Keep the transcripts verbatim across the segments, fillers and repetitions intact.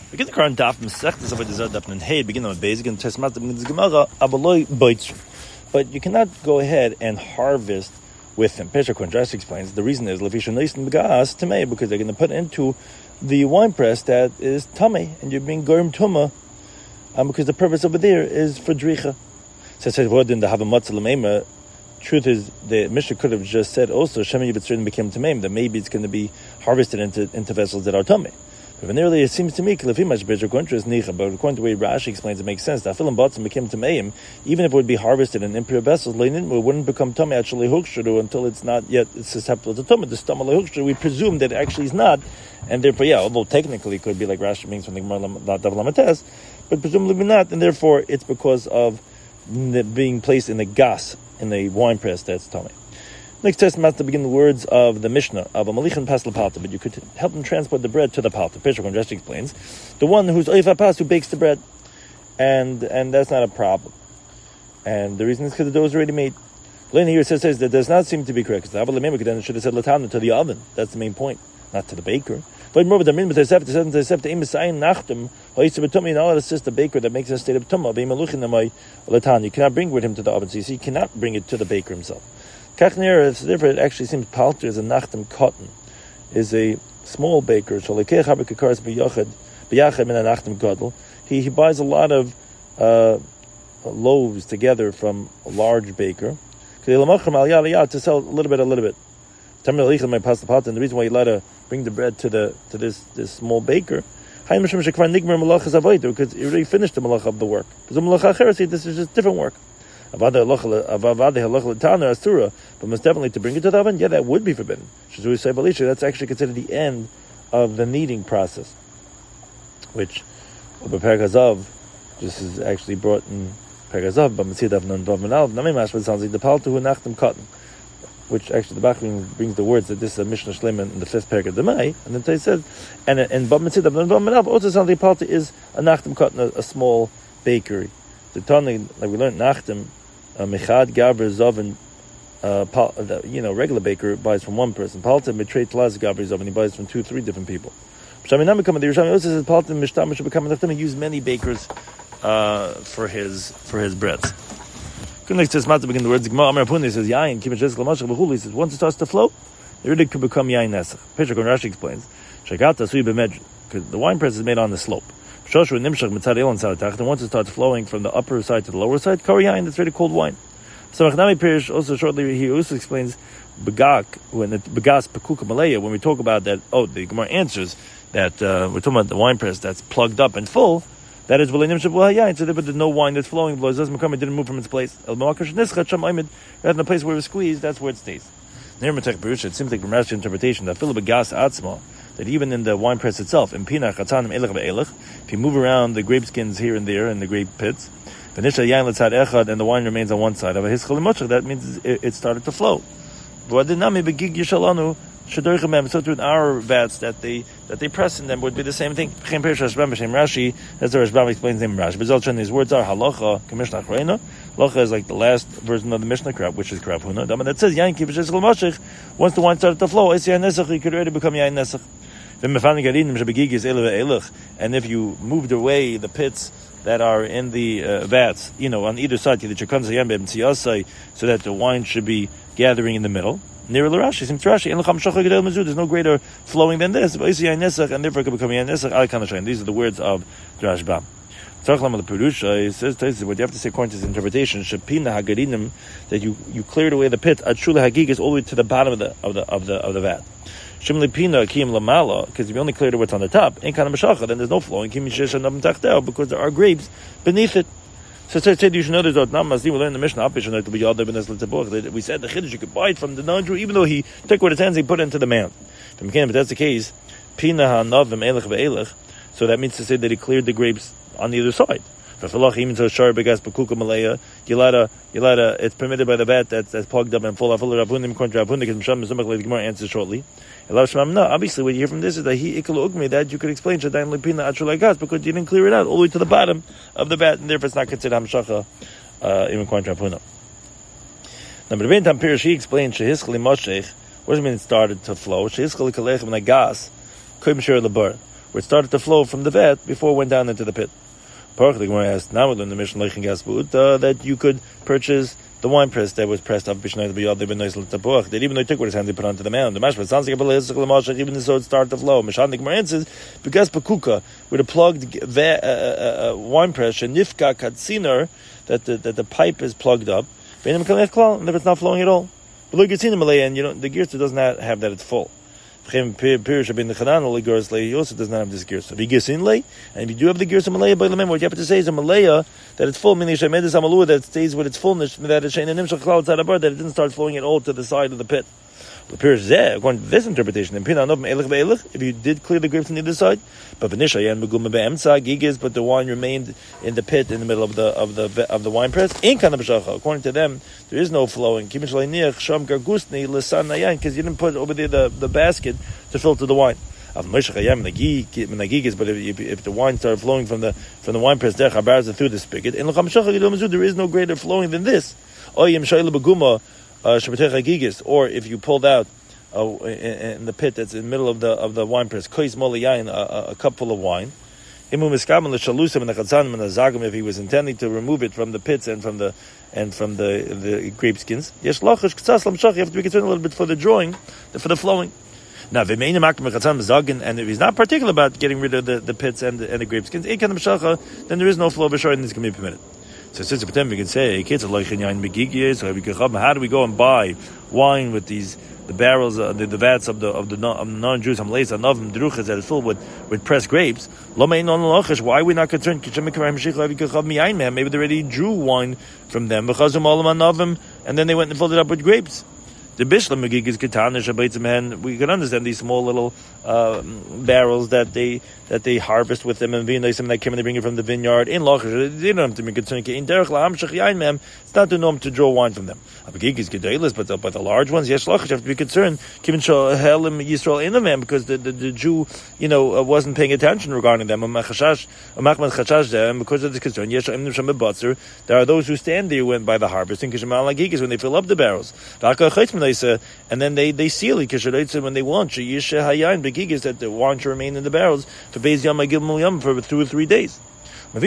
We get the current daf Masechtas of the daf and hey begin with basic and test master begins Gemara abaloi bites, but you cannot go ahead and harvest with them. Pesach Kondrash explains the reason is lefisha neisen begas tamei, because they're going to put into the wine press that is tamei, and you're being gorm tuma, um, because the purpose over there is for dricha. So it says what in the havamatzah lemema. Truth is, the Mishnah could have just said also Shema Yitzrin became tamei, that maybe it's going to be harvested into into vessels that are tamei. But nearly it seems to me, but according to the way Rashi explains, it makes sense that filim batzim became tameim, even if it would be harvested in impure vessels, it wouldn't become tamei actually hukshru until it's not yet it's susceptible to tumah. The stomach hukshru, we presume that it actually is not, and therefore, yeah, although technically it could be like Rashi means from the Gemara not Davlamates, but presumably not, and therefore it's because of being placed in the gas in the wine press that's tamei. Next testament to begin the words of the Mishnah of a malichin pas palta, but you could help them transport the bread to the palta. Pesach Kondrash explains the one who's oifa pas who bakes the bread, and and that's not a problem. And the reason is because the dough is already made. Lane here says, says that does not seem to be correct. Because then it should have said latana to the oven. That's the main point, not to the baker. But more than the seven to seven to imisayin nachtem. It's just the baker that makes a state of tumah. You cannot bring with him to the oven, so you see, you cannot bring it to the baker himself. Kachner, so therefore it actually seems palter is a nachtem cotton, is a small baker. He he buys a lot of uh, loaves together from a large baker to sell a little bit, a little bit. And the reason why you let her bring the bread to the to this this small baker, because he already finished the malach of the work. This is just different work. But most definitely to bring it to the oven, yeah, that would be forbidden. That's actually considered the end of the kneading process, which this is actually brought in Pergazav, but it sounds like the paltu who nachtem cotton, which actually the Bachrin brings the words that this is a Mishnah Shlema in the fifth parak of the Mai, and then they said, and and Bab Mitzidav and Bab also sounds like paltu is a nachtem cotton, a, a small bakery. The Tani, like we learned, nachtem. Mechad Gabri Zovin, you know, regular baker buys from one person. Palta Mitrei Tlaz Gabri Zovin, he buys from two, three different people. Shaminam become the Yerushalmi also says Palta Mishtam should become enough to use many bakers uh, for his for his breads. Good next to Smart to begin the words. Gemara Amar Apuni says Yain Kibbutz Jeskel Mashach B'Chuli. He says once it starts to flow, it really could become Yain Nesach. Pesach Rashi explains Shagata Sui B'Medr, because the wine press is made on the slope. Shoshu Nimshach Mitzad Elon Salatach, and once it starts flowing from the upper side to the lower side, Kari Yain, that's really called wine. So Machnami Pirish also shortly he also explains Begak when the Begas Pekuka Malaya, when we talk about that, oh, the Gemara answers that uh, we're talking about the wine press that's plugged up and full. That is V'le Nimshach Yain. So there's no wine that's flowing. It didn't move from its place. El Ma'akash Nischat Sham Aimid, right in the place where it was squeezed, that's where it stays. Near Matech Berusha, it seems like from Rashi interpretation that Philip Begas Atzma, that even in the wine press itself, in Pinach Chatzan Elech Ve'elech, if you move around the grape skins here and there in the grape pits, and the wine remains on one side of his that means it started to flow. So too in our vats that they that they press in them would be the same thing. Rashi, as the Rashbam explains in Rashi. But these words are halacha k'mishnah achrayna. Halacha is like the last version of the Mishnah crab, which is crab huna. That says yain kibbutz jeskel mashich. Once the wine started to flow, it's yain nesach. It could already become yain nesach. And if you moved away the pits that are in the uh, vats, you know, on either side, so that the wine should be gathering in the middle. Near Rashi, seems Rashi, there's no greater flowing than this, and therefore it could become Yain. These are the words of Rashbam. He says, what you have to say according to his interpretation, that you, you cleared away the pit, Atshula Hagig is all the way to the bottom of the of the of the of the vat. Shimli Pina Kim Lamala, because if you only cleared what's on the top, ain't kind of Mashacha, then there's no flowing, because there are grapes beneath it. So I said you should know there's not Namas, we learned the Mishnah that we said the Chiddush you could buy it from the non-Jew, even though he took what his hands, he put it into the mound. But that's the case, Pina HaNavim Elech Ve'elech, so that means to say that he cleared the grapes on the other side. Even so, Shar Begas Pekuka Malaya, you let a, you let a, it's permitted by the vat that's, that's plugged up and full of Rabunim Kontra Rabunim, because Misham Mizumach, the Gemara answers shortly. Obviously, what you hear from this is that he Ikalu Ugmi, that you could explain Shadayim Lipina Achulagas, because you didn't clear it out all the way to the bottom of the vat, and therefore it's not considered Hamshacha, uh, even Kontra Rabunim. Now, but the Tam Pirish, he explained Shehiskali Moshech, what does it mean it started to flow? Shehiskali Kalechem Nagas, Koim Shir Labar. where it started to flow from the vat before it went down into the pit. Baruch the Gemara asked, now we learn the Mishnah Leichin Gas Bu'uta, that you could purchase the wine press that was pressed up Bishnai B'yad B'nois L'Tapuach. That even though he took what his hands, he put onto the mound. The mashma sounds like a balezach l'mashach, even so it started to flow. Mishan the Gemara answers, because Pakuka with a plugged va- uh, uh, uh, wine press, Nifka Katziner, that the that the pipe is plugged up, and if it's not flowing at all. But look, it's in the Malay, and you know the girsa does not have that it's full. He also does not have this girsa. If you gis in lay, and if you do have the girsa malaya by lemem, what you have to say is a malaya that it's full, meaning shemedis amalua that it stays with its fullness, that it's shein nimshach klal tzad abar, that it didn't start flowing at all to the side of the pit. According to this interpretation, if you did clear the grapes on the other side, but but the wine remained in the pit in the middle of the of the of the wine press. According to them, there is no flowing because you didn't put over there the, the basket to filter the wine. But if, if the wine started flowing from the from the wine press through the spigot, there is no greater flowing than this. Uh, or if you pulled out uh, in, in the pit that's in the middle of the of the wine press, a, a, a cup full of wine. If he was intending to remove it from the pits and from the and from the, the grape skins, you have to be concerned a little bit for the drawing, for the flowing. Now, and if he's not particular about getting rid of the, the pits and the, and the grape skins, then there is no flow b'shor and this can be permitted. So since we can say, how do we go and buy wine with these the barrels, uh, the, the vats of the of the non-Jews, that is filled with, with pressed grapes? Why are we not concerned? Maybe they already drew wine from them, and then they went and filled it up with grapes. The Bishlam Megig is Ketanish Abaytzim. We can understand these small little uh, barrels that they that they harvest with them and vinayim that came and they bring it from the vineyard in Lachish. They don't have to be concerned. In Derech LaHamshach Yain Mem, it's not the norm to draw wine from them. Megig is Gedalis, but the, but the large ones, yes, Lachish have to be concerned. Given Helim Yisrael in the man because the, the, the Jew, you know, uh, wasn't paying attention regarding them. And because of this concern, yes, there are those who stand there when by the harvesting when they fill up the barrels. And then they, they seal it when they want that the wine should remain in the barrels for for two or three days. The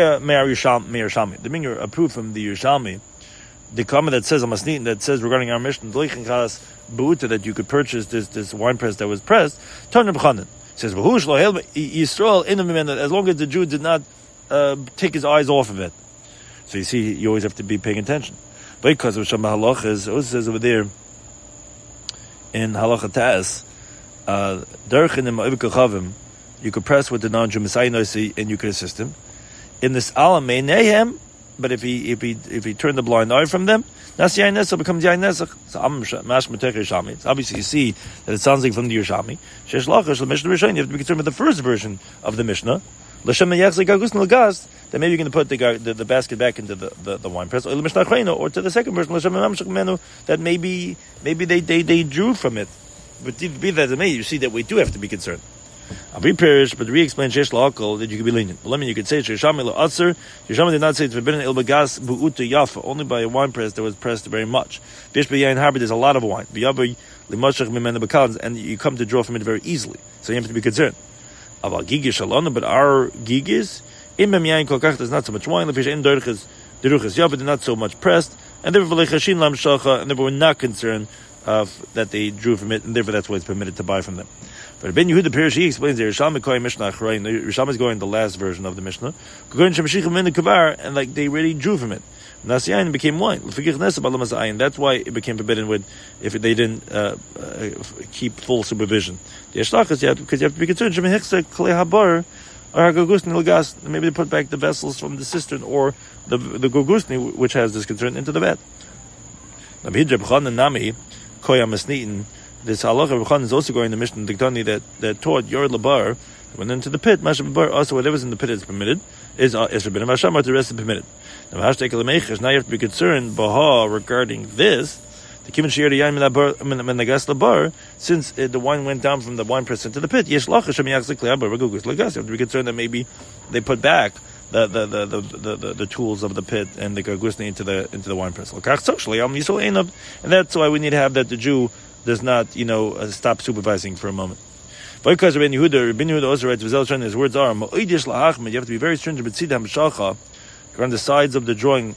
bring a proof from the Yerushalmi, the comment that says that says regarding our mission that you could purchase this this wine press that was pressed. It says Yisrael in the as long as the Jew did not uh, take his eyes off of it. So you see, you always have to be paying attention. Because of Shema Halachas, it says over there in Halacha Tas, Derchinim you could press with the non-Jew and you could assist him. In this Alam Meinehem, but if he if he if he turned the blind eye from them, Nasi Yain Nesach becomes Yain Nesach. So Mash Matech Yerushalmi. Obviously, you see that it sounds like from the Yerushalmi. Shesh Lachash LeMishnah Rishon. You have to be concerned with the first version of the Mishnah. L'shem Yachzik Agus L'Gaz. Then maybe you're going to put the, the the basket back into the, the, the wine press, or L'Mishnah Chayno, or to the second version L'shem Mamshach Menu, that maybe maybe they, they they drew from it. But be that as it may, you see that we do have to be concerned. I'll be perish, but re-explain Shesh La'akol that you could be lenient. Well, I mean, you could say Yerushalmi La'atzer. Yerushalmi did not say it's forbidden Il Bagas Bu'uta Yafa, only by a wine press that was pressed very much. Bish B'yayin Harbi, there's a lot of wine. B'yabai L'mashach Mimena B'kalans, and you come to draw from it very easily. So you have to be concerned. Aval Gigis Shalona, but our Gigis, Imem Yain Kolkach, there's not so much wine. Lefish In Deruchas, Deruchas Yafa, they're not so much pressed. And therefore, Lechashin Lam Shacha, and therefore we're not concerned of that they drew from it, and therefore that's why it's permitted to buy from them. But Ben Yehuda Pirish, he explains the Yerushalmi Koy Mishnah Achrain. The Yerushalmi is going the last version of the Mishnah. And like they really drew from it. Nasiyayin became wine. That's why it became forbidden with if they didn't uh, uh, keep full supervision. The Yeshlachas, you have because you have to be concerned. Maybe they put back the vessels from the cistern or the the Gogusni, which has this concern, into the vat. This halacha of Chan is also going to Mishnah Diktani that that taught Yor Labar went into the pit. Masha Bar also whatever's in the pit is permitted is uh, is forbidden. Mashamar the rest is permitted. Now hashtag Lameiches. Now you have to be concerned Baha regarding this. The Kimin Shir Yain Labar Menagas Labar since uh, the wine went down from the wine press into the pit. Yesh Lachash Yachzik Labar Regugus Lagas. You have to be concerned that maybe they put back the the the the, the, the, the tools of the pit and the Gagusni into the into the wine press. And that's why we need to have that the Jew does not, you know, uh, stop supervising for a moment. Because Rabbi Yehuda, Rabbi Yehuda also writes, his words are, you have to be very stringent, you're on the sides of the drawing,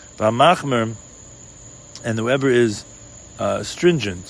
and whoever is uh, stringent,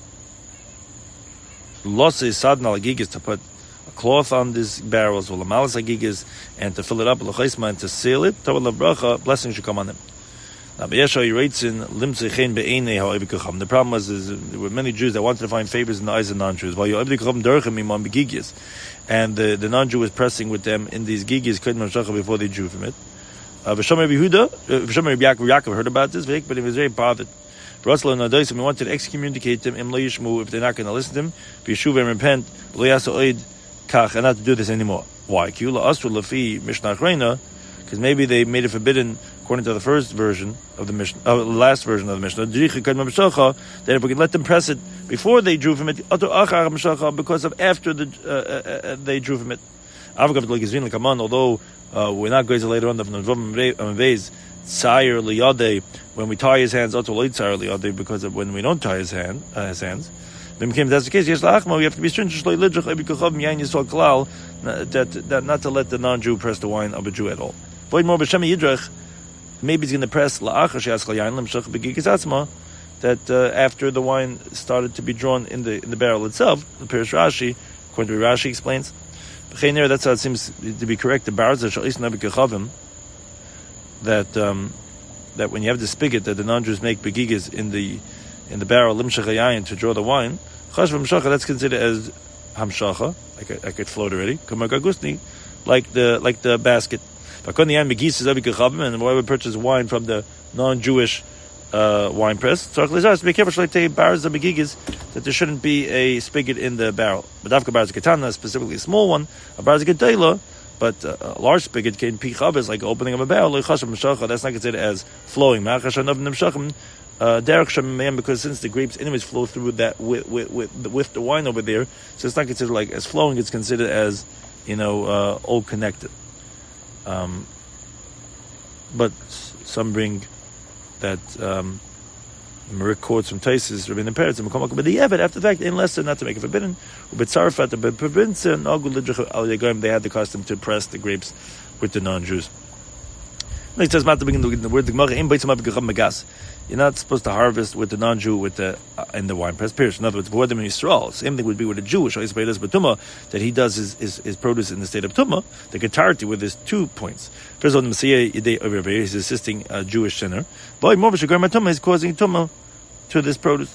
Lose sadna lagigis, to put a cloth on these barrels, ulamalas lagigis, and to fill it up, and to seal it, blessing should come on them. Now, Yeshua writes in Limtzechen be'enei ha'ibikucham. The problem was is there were many Jews that wanted to find favors in the eyes of non-Jews. While ha'ibikucham derchem imam begigis, and the, the non-Jew was pressing with them in these gigis before they drew from it. V'sham Rabbi Yehuda, V'sham Rabbi Yaakov heard about this, but he was very bothered. Russell and Adoisim, we wanted to excommunicate them, im lo yishmu, if they're not going to listen to him, v'yeshuv and repent, lo yasu oid kach, and not to do this anymore. Why? Ki ula asru lafi mishnah achreina, because maybe they made it forbidden according to the first version of the Mishnah, uh, the last version of the Mishnah, that if we could let them press it before they drew from it, because of after the, uh, uh, they drew from it. Although uh, we're not going to later on the Tsire liyade, when we tie his hands, because of when we don't tie his hand, uh, his hands. Then became that's the case. Yes, we have to be stringent that that not to let the non-Jew press the wine of a Jew at all. Maybe he's going to press that uh, after the wine started to be drawn in the in the barrel itself. The Pirish Rashi, according to Rashi, explains. That's how it seems to be correct. The barrels that um, that when you have the spigot that the non-Jews make begigas in the in the barrel limshach hayayin to draw the wine, that's considered as hamshacha. I could, I could float already. Like the like the basket. And why would purchase wine from the non-Jewish uh, wine press? So be careful that there shouldn't be a spigot in the barrel. But Avka Barz Katana, specifically a small one, a Barz Katayla, but uh, a large spigot can pichab is like opening of a barrel. That's not considered as flowing. Uh, because since the grapes anyways flow through that with with, with, with the wine over there, so it's not considered like as flowing. It's considered as, you know, uh, all connected. Um, but some bring that um, Merik quotes from Taisis, Rabbi Neperetz, and Mekom but the Yevet after the fact in lesser not to make it forbidden. But Tzarfat, but Province, they had the custom to press the grapes with the non-Jews. It says, the word you're not supposed to harvest with the non-Jew with the uh, in the wine press. In other words, before them in Yisrael, same thing would be with a Jewish that he does his, his, his produce in the state of Tumah. The Ketarti with his two points. First of all, the Messiah he's assisting a Jewish sinner. But he's causing Tumah to this produce.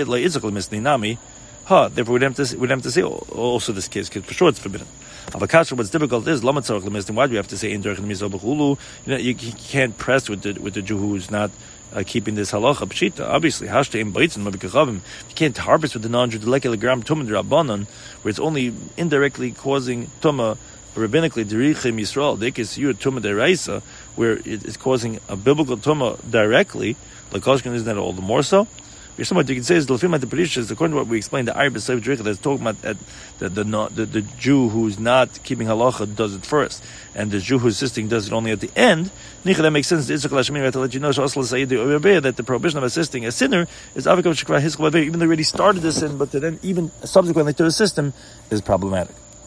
Ha, therefore we'd have to we'd have to say also this case, because for sure it's forbidden. Avakasha, what's difficult is why do we have to say in you know you, you can't press with the with the Jew who's not uh, keeping this halacha pshita. Obviously, you can't harvest with the non-Jew where it's only indirectly causing tumah rabbinically derichim Yisrael. Dekis you tumah deraisa, where it's causing a biblical tumah directly. Like isn't that all the more so? You can say is the according to what we explained, the Arabis that's talking about that the the, the the Jew who's not keeping halacha does it first, and the Jew who's assisting does it only at the end. That makes sense. We have to let you know that the prohibition of assisting a sinner is even though he already started the sin, but to then even subsequently to assist him is problematic.